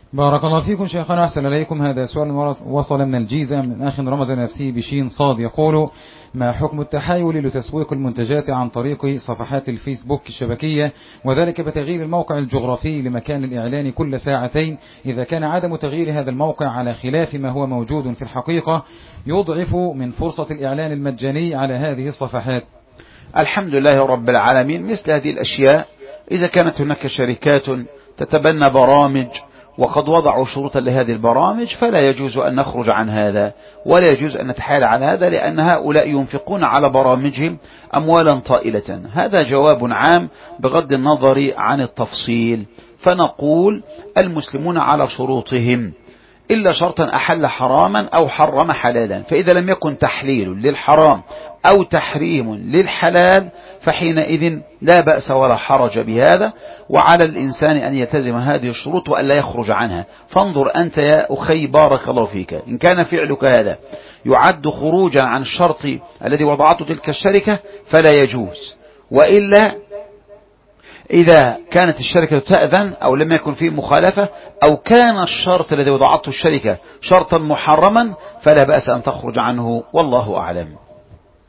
بارك الله فيكم شيخنا، أحسن إليكم. هذا سؤال وصل من الجيزة من أخ رمز نفسه بشين صاد، يقول: ما حكم التحايل لتسويق المنتجات عن طريق صفحات الفيسبوك الشبكية، وذلك بتغيير الموقع الجغرافي لمكان الإعلان كل ساعتين، إذا كان عدم تغيير هذا الموقع على خلاف ما هو موجود في الحقيقة يضعف من فرصة الإعلان المجاني على هذه الصفحات؟ الحمد لله رب العالمين. مثل هذه الأشياء إذا كانت هناك شركات تتبنى برامج وقد وضعوا شروطا لهذه البرامج فلا يجوز أن نخرج عن هذا، ولا يجوز أن نتحايل على هذا، لأن هؤلاء ينفقون على برامجهم أموالا طائلة. هذا جواب عام بغض النظر عن التفصيل. فنقول المسلمون على شروطهم إلا شرطا أحل حراما أو حرم حلالا، فإذا لم يكن تحليل للحرام أو تحريم للحلال فحينئذ لا بأس ولا حرج بهذا، وعلى الإنسان أن يلتزم هذه الشروط وأن لا يخرج عنها. فانظر أنت يا أخي بارك الله فيك، إن كان فعلك هذا يعد خروجا عن الشرط الذي وضعته تلك الشركة فلا يجوز، وإلا إذا كانت الشركة تأذن أو لم يكن فيه مخالفة أو كان الشرط الذي وضعته الشركة شرطا محرما فلا بأس أن تخرج عنه، والله أعلم.